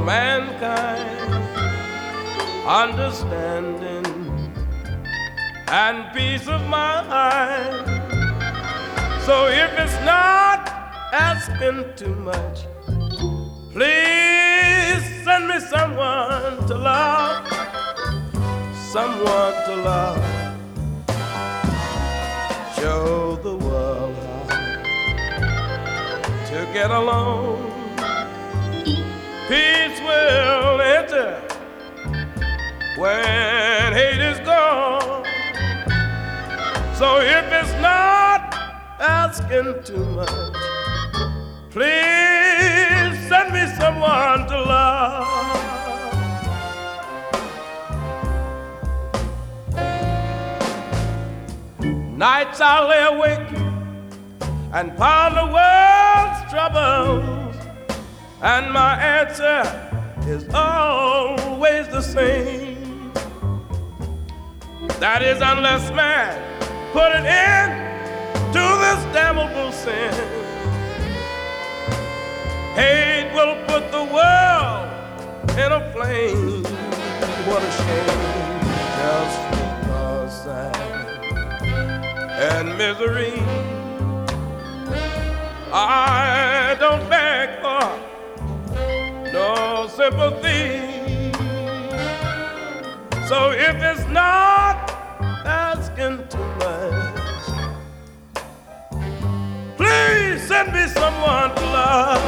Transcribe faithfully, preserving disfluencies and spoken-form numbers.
mankind, understanding and peace of mind. So if it's not asking too much, please send me someone to love, someone to love. Show the world how to get along. Peace will enter when hate is gone. So if it's not asking too much, please send me someone to love. Nights I lay awake and ponder the world's troubles, and my answer is always the same. That is, unless man put an end to this damnable sin, hate will put the world in a flame. What a shame, just because sad and misery. I don't beg for no sympathy. So if it's not asking too much, please send me someone to love.